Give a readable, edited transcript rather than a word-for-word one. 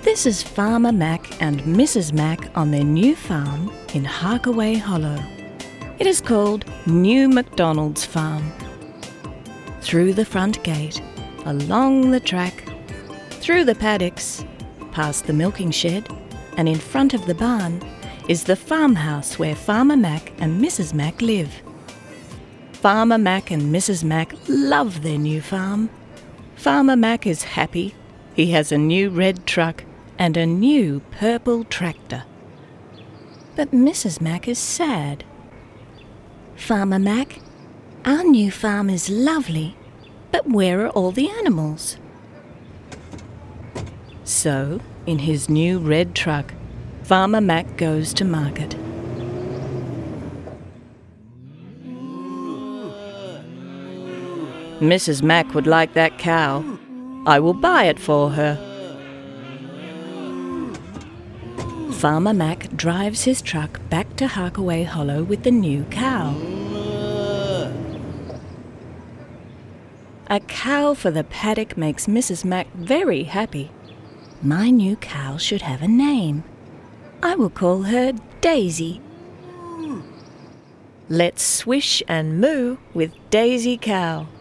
This is Farmer Mac and Mrs. Mac on their new farm in Harkaway Hollow. It is called New MacDonald's Farm. Through the front gate, along the track, through the paddocks, past the milking shed, and in front of the barn is the farmhouse where Farmer Mac and Mrs. Mac live. Farmer Mac and Mrs. Mac love their new farm. Farmer Mac is happy. He has a new red truck and a new purple tractor. But Mrs. Mac is sad. Farmer Mac, our new farm is lovely, but where are all the animals? So, in his new red truck, Farmer Mac goes to market. Mrs. Mac would like that cow. I will buy it for her. Farmer Mac drives his truck back to Harkaway Hollow with the new cow. A cow for the paddock makes Mrs. Mac very happy. My new cow should have a name. I will call her Daisy. Let's swish and moo with Daisy Cow.